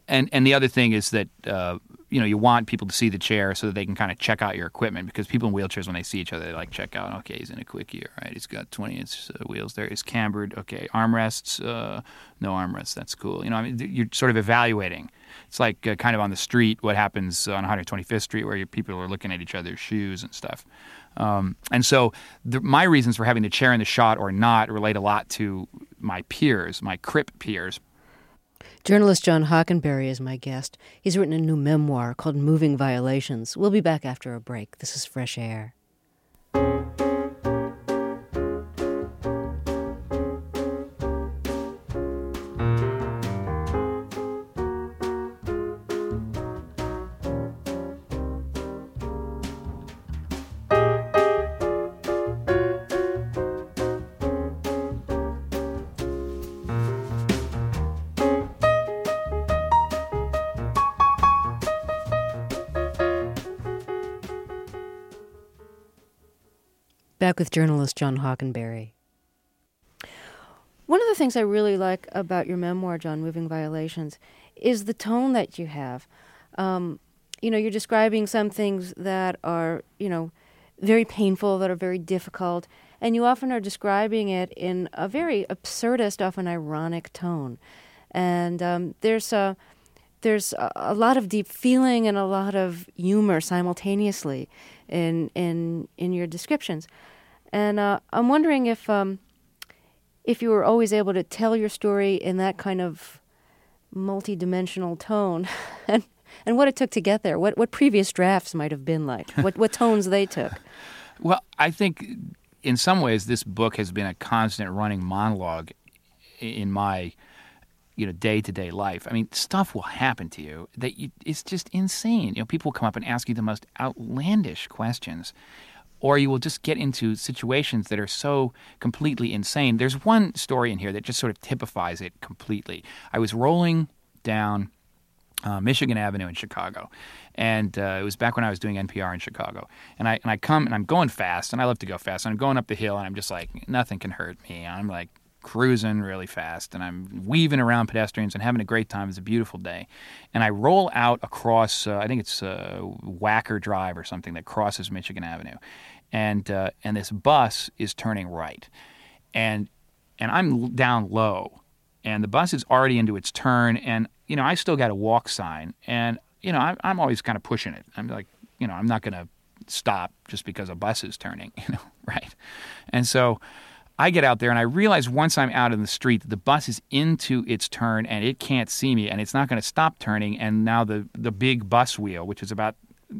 And the other thing is that you want people to see the chair so that they can kind of check out your equipment, because people in wheelchairs, when they see each other, they like check out. Okay, he's in a quickie. All right, he's got 20-inch wheels there. He's cambered. Okay, armrests. No armrests. That's cool. You're sort of evaluating. It's like kind of on the street what happens on 125th Street, where people are looking at each other's shoes and stuff. And so my reasons for having the chair in the shot or not relate a lot to my peers, my CRIP peers. Journalist John Hockenberry is my guest. He's written a new memoir called Moving Violations. We'll be back after a break. This is Fresh Air. Back with journalist John Hockenberry. One of the things I really like about your memoir, John, Moving Violations, is the tone that you have. You're describing some things that are, very painful, that are very difficult, and you often are describing it in a very absurdist, often ironic tone. And there's a lot of deep feeling and a lot of humor simultaneously in your descriptions. And I'm wondering if you were always able to tell your story in that kind of multi-dimensional tone, and what it took to get there, what previous drafts might have been like, what tones they took. Well, I think in some ways this book has been a constant running monologue in my day-to-day life. I mean, stuff will happen to you that it's just insane. People will come up and ask you the most outlandish questions, or you will just get into situations that are so completely insane. There's one story in here that just sort of typifies it completely. I was rolling down Michigan Avenue in Chicago, and it was back when I was doing NPR in Chicago. And I come, and I'm going fast, and I love to go fast. And I'm going up the hill, and I'm just like, nothing can hurt me. I'm like cruising really fast, and I'm weaving around pedestrians and having a great time. It's a beautiful day. And I roll out across, I think it's Wacker Drive or something that crosses Michigan Avenue. And this bus is turning right. And I'm down low, and the bus is already into its turn, and, I still got a walk sign. And, I'm always kind of pushing it. I'm like, I'm not going to stop just because a bus is turning, right? And so I get out there, and I realize once I'm out in the street that the bus is into its turn, and it can't see me, and it's not going to stop turning. And now the big bus wheel, which is about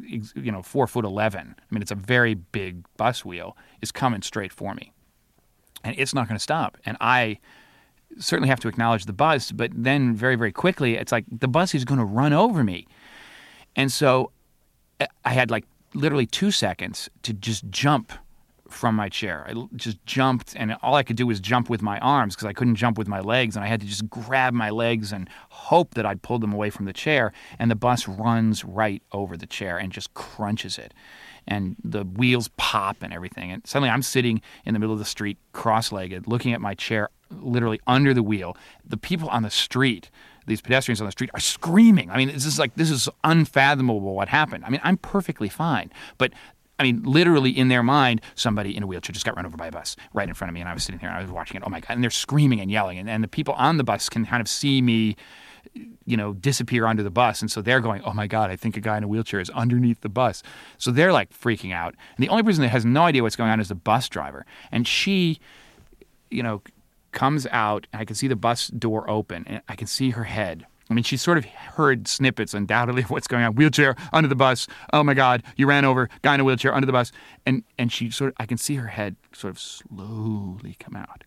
4'11", I mean, it's a very big bus wheel, is coming straight for me, and it's not going to stop. And I certainly have to acknowledge the bus, but then very, very quickly, it's like the bus is going to run over me. And so I had like literally 2 seconds to just jump from my chair. I just jumped, and all I could do was jump with my arms because I couldn't jump with my legs, and I had to just grab my legs and hope that I'd pulled them away from the chair, and the bus runs right over the chair and just crunches it. And the wheels pop and everything, and suddenly I'm sitting in the middle of the street, cross-legged, looking at my chair literally under the wheel. The people on the street, these pedestrians on the street, are screaming. I mean, this is unfathomable what happened. I mean, I'm perfectly fine, but I mean, literally in their mind, somebody in a wheelchair just got run over by a bus right in front of me, and I was sitting there and I was watching it. Oh my God! And they're screaming and yelling, and the people on the bus can kind of see me, disappear under the bus, and so they're going, "Oh my God! I think a guy in a wheelchair is underneath the bus." So they're like freaking out, and the only person that has no idea what's going on is the bus driver, and she, comes out, and I can see the bus door open, and I can see her head. I mean, she sort of heard snippets, undoubtedly, of what's going on. Wheelchair, under the bus. Oh, my God, you ran over. Guy in a wheelchair, under the bus. And she I can see her head sort of slowly come out.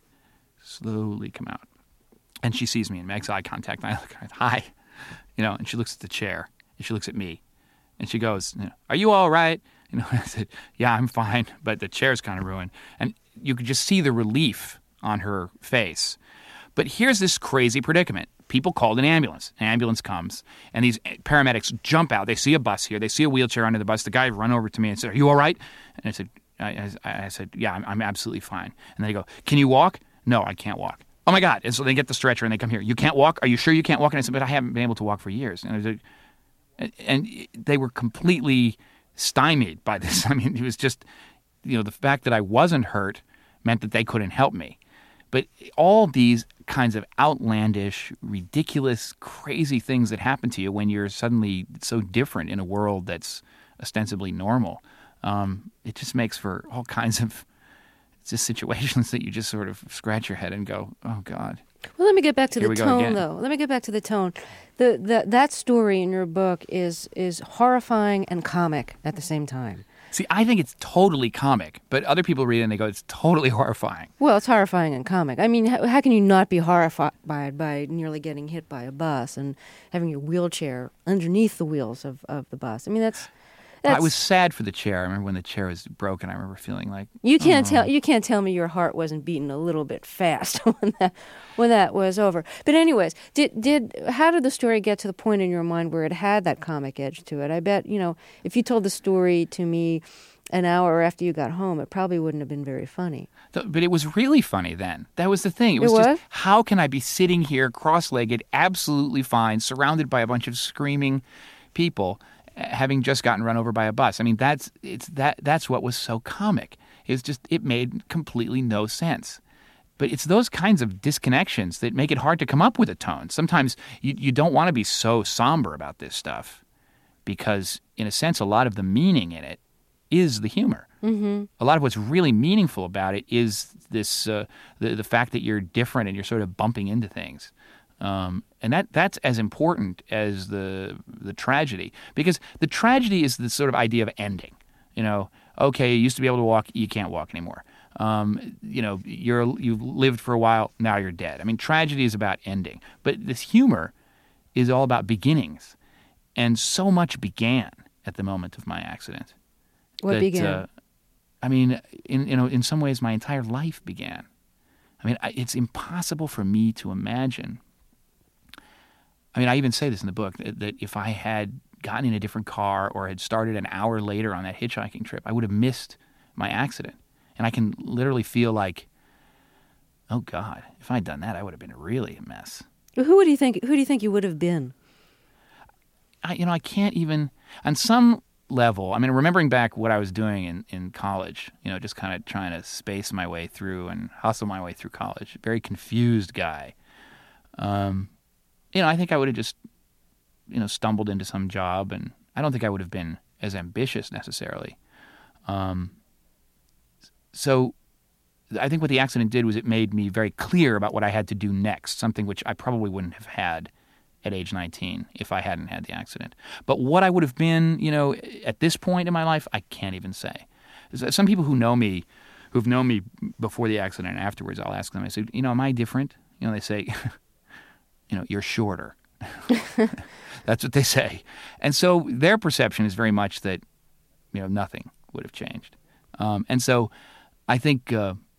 And she sees me and makes eye contact. And I look at her, hi. And she looks at the chair. And she looks at me. And she goes, are you all right? I said, yeah, I'm fine. But the chair's kind of ruined. And you could just see the relief on her face. But here's this crazy predicament. People called an ambulance. An ambulance comes, and these paramedics jump out. They see a bus here. They see a wheelchair under the bus. The guy run over to me and said, are you all right? And I said, yeah, I'm absolutely fine. And they go, can you walk? No, I can't walk. oh my God. And so they get the stretcher and they come here. You can't walk? Are you sure you can't walk? And I said, but I haven't been able to walk for years. And they were completely stymied by this. I mean, it was just, the fact that I wasn't hurt meant that they couldn't help me. But all these kinds of outlandish, ridiculous, crazy things that happen to you when you're suddenly so different in a world that's ostensibly normal, it just makes for all kinds of just situations that you just sort of scratch your head and go, oh, God. Well, let me get back to Here the we go tone, again. though. Let me get back to the tone. That story in your book is horrifying and comic at the same time. See, I think it's totally comic, but other people read it and they go, it's totally horrifying. Well, it's horrifying and comic. I mean, how can you not be horrified by nearly getting hit by a bus and having your wheelchair underneath the wheels of the bus? I mean, that's I was sad for the chair. I remember when the chair was broken. I remember feeling like you can't tell me your heart wasn't beating a little bit fast when that was over. But anyways, how did the story get to the point in your mind where it had that comic edge to it? I bet if you told the story to me an hour after you got home, it probably wouldn't have been very funny. But it was really funny then. That was the thing. It was just, how can I be sitting here cross-legged, absolutely fine, surrounded by a bunch of screaming people, having just gotten run over by a bus? I mean, that's what was so comic. It made completely no sense. But it's those kinds of disconnections that make it hard to come up with a tone. Sometimes you don't want to be so somber about this stuff because, in a sense, a lot of the meaning in it is the humor. Mm-hmm. A lot of what's really meaningful about it is this the fact that you're different and you're sort of bumping into things. And that's as important as the tragedy, because the tragedy is the sort of idea of ending. Okay, you used to be able to walk, you can't walk anymore. You've lived for a while, now you're dead. I mean, tragedy is about ending, but this humor is all about beginnings, and so much began at the moment of my accident. What began? In some ways, my entire life began. I mean, it's impossible for me to imagine. I mean, I even say this in the book, that if I had gotten in a different car or had started an hour later on that hitchhiking trip, I would have missed my accident. And I can literally feel like, oh, God, if I'd done that, I would have been really a mess. Who do you think you would have been? I can't even, on some level, I mean, remembering back what I was doing in college, just kind of trying to space my way through and hustle my way through college. Very confused guy. I think I would have just, stumbled into some job, and I don't think I would have been as ambitious necessarily. So I think what the accident did was it made me very clear about what I had to do next, something which I probably wouldn't have had at age 19 if I hadn't had the accident. But what I would have been, at this point in my life, I can't even say. Some people who've known me before the accident and afterwards, I'll ask them, I say, am I different? They say, you're shorter. That's what they say. And so their perception is very much that, nothing would have changed. And so I think,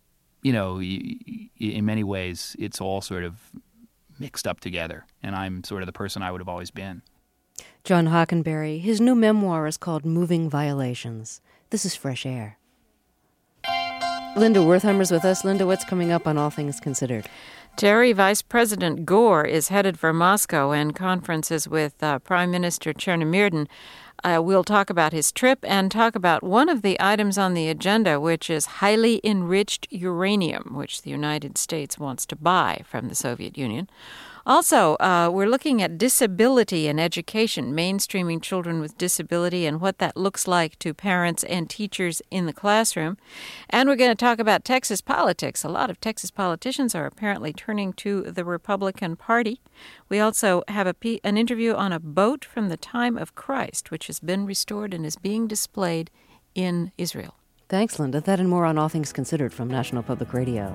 in many ways, it's all sort of mixed up together, and I'm sort of the person I would have always been. John Hockenberry, his new memoir is called Moving Violations. This is Fresh Air. Linda Wertheimer's with us. Linda, what's coming up on All Things Considered? Terry, Vice President Gore is headed for Moscow and conferences with Prime Minister Chernomyrdin. We'll talk about his trip and talk about one of the items on the agenda, which is highly enriched uranium, which the United States wants to buy from the Soviet Union. Also, we're looking at disability in education, mainstreaming children with disability and what that looks like to parents and teachers in the classroom. And we're going to talk about Texas politics. A lot of Texas politicians are apparently turning to the Republican Party. We also have an interview on a boat from the time of Christ, which has been restored and is being displayed in Israel. Thanks, Linda. That and more on All Things Considered from National Public Radio.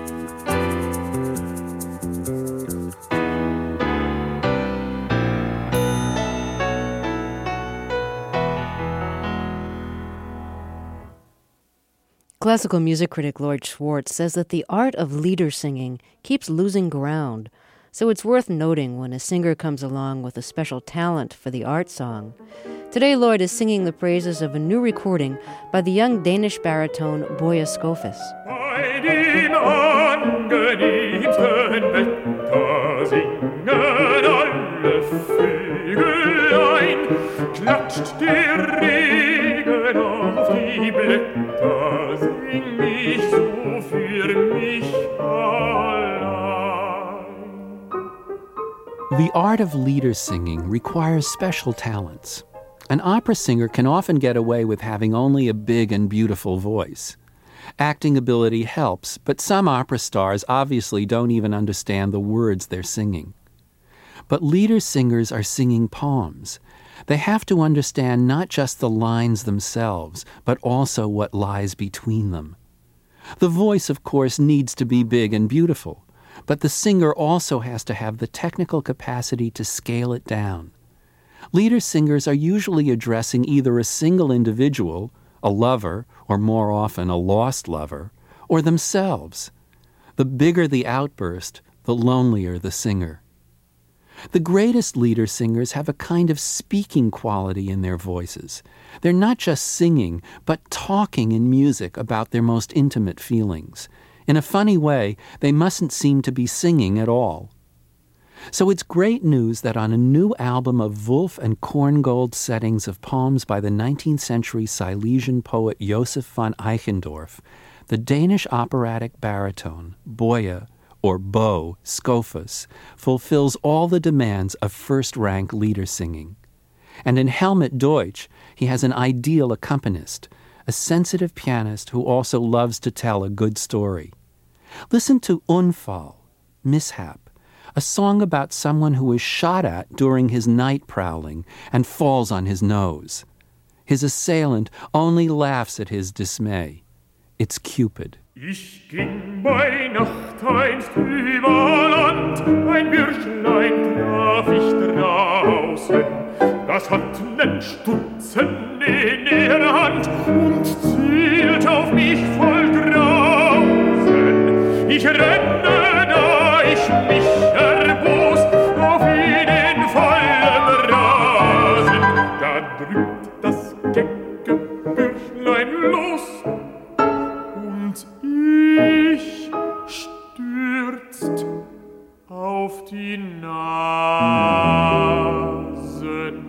Classical music critic Lloyd Schwartz says that the art of leader singing keeps losing ground, so it's worth noting when a singer comes along with a special talent for the art song. Today, Lloyd is singing the praises of a new recording by the young Danish baritone Boje Skofes. angenehmsten Wetter singen alle Vögelein, klatscht der Regen auf die Blätter, sing ich so für mich allein. The art of lieder singing requires special talents. An opera singer can often get away with having only a big and beautiful voice. Acting ability helps, but some opera stars obviously don't even understand the words they're singing. But lieder singers are singing poems. They have to understand not just the lines themselves, but also what lies between them. The voice, of course, needs to be big and beautiful, but the singer also has to have the technical capacity to scale it down. Lieder singers are usually addressing either a single individual, a lover, or more often a lost lover, or themselves. The bigger the outburst, the lonelier the singer. The greatest lieder singers have a kind of speaking quality in their voices. They're not just singing, but talking in music about their most intimate feelings. In a funny way, they mustn't seem to be singing at all. So it's great news that on a new album of Wolf and Korngold settings of poems by the 19th century Silesian poet Joseph von Eichendorff, the Danish operatic baritone, Boye, or Bo Scoffus, fulfills all the demands of first-rank lieder singing. And in Helmut Deutsch, he has an ideal accompanist, a sensitive pianist who also loves to tell a good story. Listen to Unfall, Mishap, a song about someone who is shot at during his night prowling and falls on his nose. His assailant only laughs at his dismay. It's Cupid. Ich ging bei Nacht einst über Land, ein Bürschlein traf ich draußen, das hat nen Stutzen in der Hand und zielt auf mich voll draußen. Ich renne, da ich mich erbos, auf ihn in vollem Rasen. Da drückt das kecke Bürschlein los, ich stürzt auf die Nasen.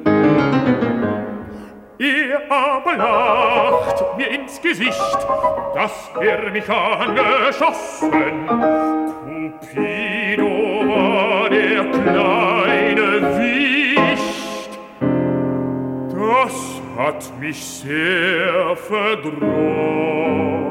Er aber lacht mir ins Gesicht, dass mich angeschossen. Cupido war der kleine Wicht. Das hat mich sehr verdrossen.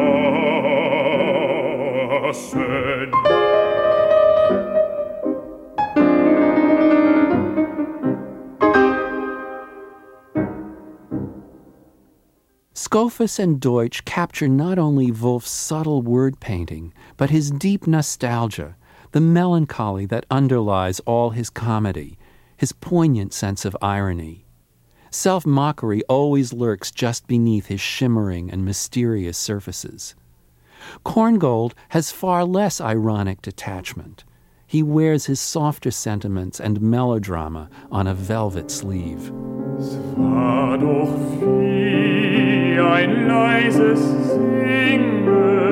Scoffus and Deutsch capture not only Wolf's subtle word painting, but his deep nostalgia, the melancholy that underlies all his comedy, his poignant sense of irony. Self-mockery always lurks just beneath his shimmering and mysterious surfaces. Korngold has far less ironic detachment. He wears his softer sentiments and melodrama on a velvet sleeve. Es war doch wie ein leises Singen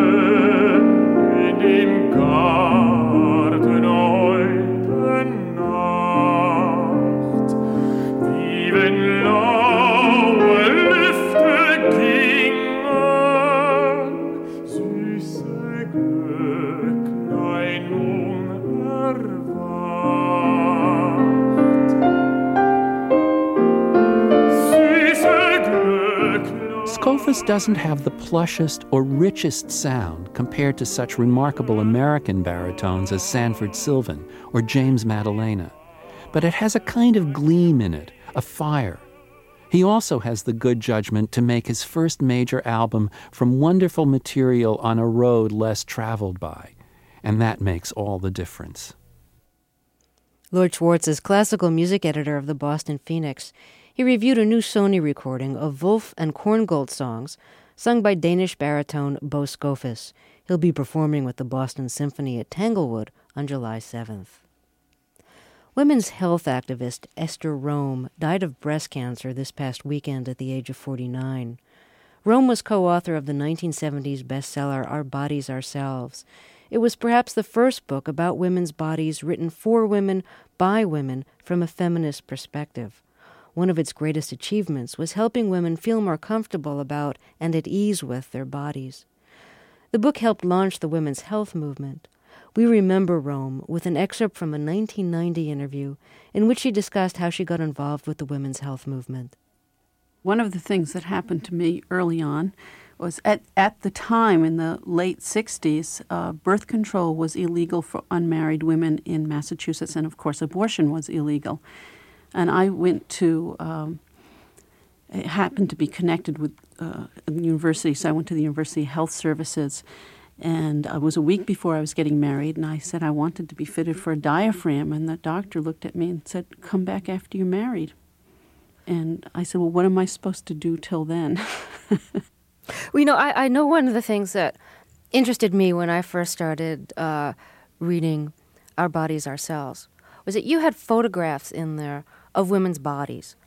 in dem Garten heute Nacht, wie wenn laue Lüfte gingen, süße Glöcklein unerwacht. Süße Glöcklein. Scoffus doesn't have the plushest or richest sound compared to such remarkable American baritones as Sanford Sylvan or James Maddalena, but it has a kind of gleam in it, a fire. He also has the good judgment to make his first major album from wonderful material on a road less traveled by, and that makes all the difference. Lord Schwartz is classical music editor of the Boston Phoenix. He reviewed a new Sony recording of Wolf and Korngold songs sung by Danish baritone Bo Scoffus. He'll be performing with the Boston Symphony at Tanglewood on July 7th. Women's health activist Esther Rome died of breast cancer this past weekend at the age of 49. Rome was co-author of the 1970s bestseller Our Bodies, Ourselves. It was perhaps the first book about women's bodies written for women, by women, from a feminist perspective. One of its greatest achievements was helping women feel more comfortable about and at ease with their bodies. The book helped launch the women's health movement. We remember Rome with an excerpt from a 1990 interview in which she discussed how she got involved with the women's health movement. One of the things that happened to me early on was at the time, in the late 60s, birth control was illegal for unmarried women in Massachusetts, and of course abortion was illegal. And I went to, it happened to be connected with a university, so I went to the University Health Services, and it was a week before I was getting married, and I said I wanted to be fitted for a diaphragm, and the doctor looked at me and said, "Come back after you're married." And I said, "Well, what am I supposed to do till then?" Well, I know one of the things that interested me when I first started reading Our Bodies, Ourselves was that you had photographs in there of women's bodies,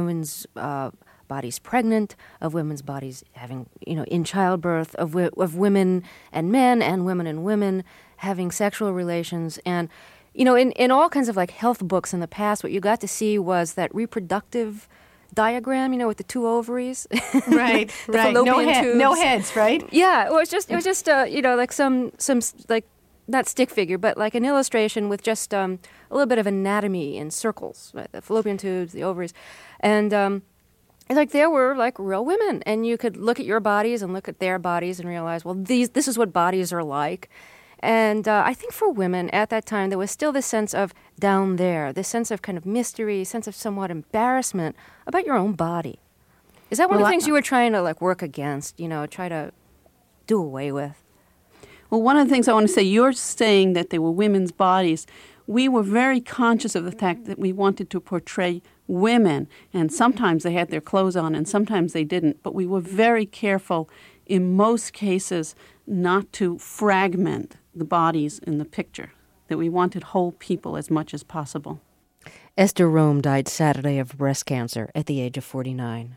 bodies pregnant, of women's bodies having, in childbirth, of women and men and women having sexual relations. And, in all kinds of like health books in the past, what you got to see was that reproductive diagram, with the two ovaries, right, right, no heads, right? Yeah, it was just like some like not stick figure, but like an illustration with just a little bit of anatomy in circles, right? The fallopian tubes, the ovaries, and like there were like real women, and you could look at your bodies and look at their bodies and realize, well, this is what bodies are like. And I think for women at that time, there was still this sense of down there, this sense of kind of mystery, sense of somewhat embarrassment about your own body. Is that one of the things you were trying to like work against, try to do away with? Well, one of the things I want to say, you're saying that they were women's bodies. We were very conscious of the fact that we wanted to portray women, and sometimes they had their clothes on and sometimes they didn't, but we were very careful in most cases not to fragment the bodies in the picture, that we wanted whole people as much as possible. Esther Rome died Saturday of breast cancer at the age of 49.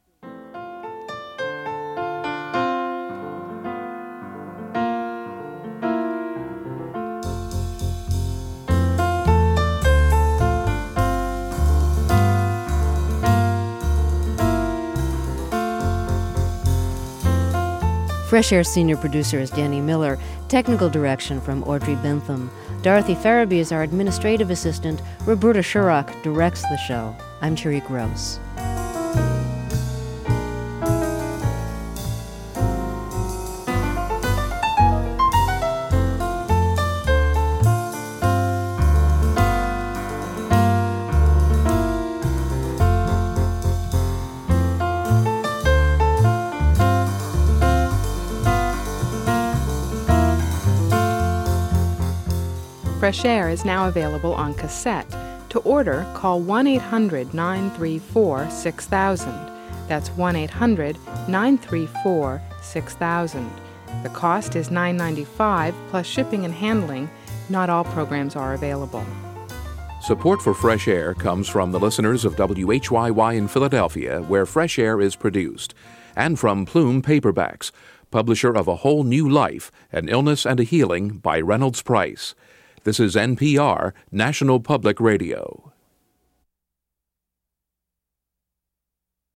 Fresh Air senior producer is Danny Miller. Technical direction from Audrey Bentham. Dorothy Farabee is our administrative assistant. Roberta Shurrock directs the show. I'm Terry Gross. Fresh Air is now available on cassette. To order, call 1-800-934-6000. That's 1-800-934-6000. The cost is $9.95 plus shipping and handling. Not all programs are available. Support for Fresh Air comes from the listeners of WHYY in Philadelphia, where Fresh Air is produced, and from Plume Paperbacks, publisher of A Whole New Life, An Illness and a Healing by Reynolds Price. This is NPR, National Public Radio.